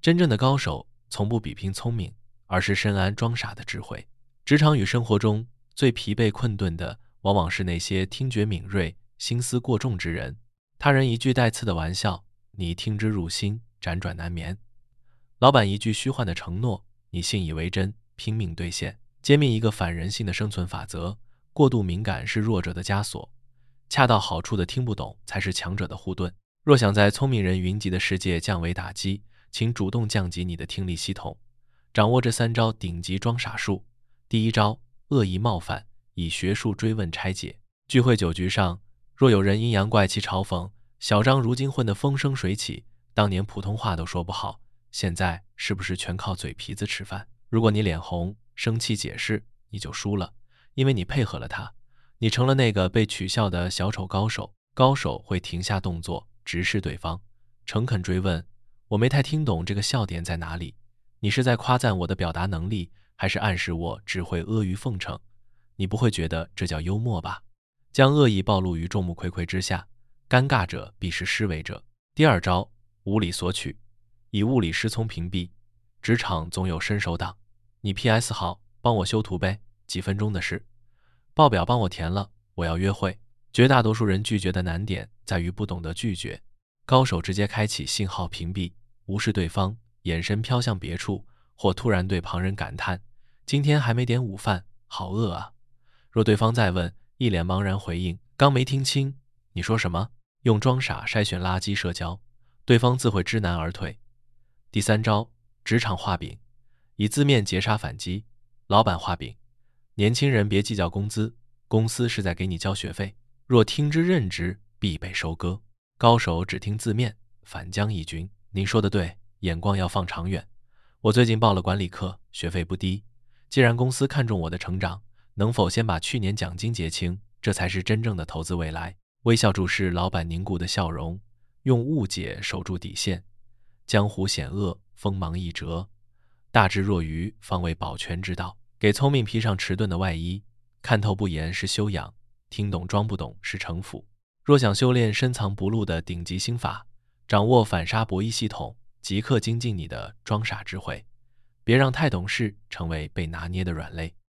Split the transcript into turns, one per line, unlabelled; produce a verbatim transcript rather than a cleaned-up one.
真正的高手从不比拼聪明，而是深谙装傻的智慧。职场与生活中最疲惫困顿的，往往是那些听觉敏锐、心思过重之人。他人一句带刺的玩笑，你听之入心，辗转难眠；老板一句虚幻的承诺，你信以为真，拼命兑现。揭秘一个反人性的生存法则：过度敏感是弱者的枷锁，恰到好处的听不懂才是强者的护盾。若想在聪明人云集的世界降维打击，请主动降级你的听力系统，掌握这三招顶级装傻术。第一招，恶意冒犯，以学术追问拆解。聚会酒局上，若有人阴阳怪气嘲讽小张如今混得风生水起，当年普通话都说不好，现在是不是全靠嘴皮子吃饭？如果你脸红生气解释，你就输了，因为你配合了他，你成了那个被取笑的小丑高手。高手会停下动作，直视对方，诚恳追问：我没太听懂这个笑点在哪里？你是在夸赞我的表达能力，还是暗示我只会阿谀奉承？你不会觉得这叫幽默吧？将恶意暴露于众目睽睽之下，尴尬者必是施为者。第二招，无理索取，以物理失聪屏蔽。职场总有伸手党，你 P S 好，帮我修图呗，几分钟的事。报表帮我填了，我要约会。绝大多数人拒绝的难点在于不懂得拒绝。高手直接开启信号屏蔽，无视对方，眼神飘向别处，或突然对旁人感叹：今天还没点午饭，好饿啊。若对方再问，一脸茫然回应：刚没听清，你说什么？用装傻筛选垃圾社交，对方自会知难而退。第三招，职场画饼，以字面截杀反击。老板画饼：年轻人别计较工资，公司是在给你交学费，若听之任之，必被收割。高手只听字面，反将一军。您说的对，眼光要放长远。我最近报了管理课，学费不低。既然公司看重我的成长，能否先把去年奖金结清？这才是真正的投资未来。微笑注视老板凝固的笑容，用误解守住底线。江湖险恶，锋芒易折，大智若愚方为保全之道。给聪明披上迟钝的外衣，看透不言是修养，听懂装不懂是城府。若想修炼深藏不露的顶级心法，掌握反杀博弈系统，即刻精进你的装傻智慧。别让太懂事成为被拿捏的软肋。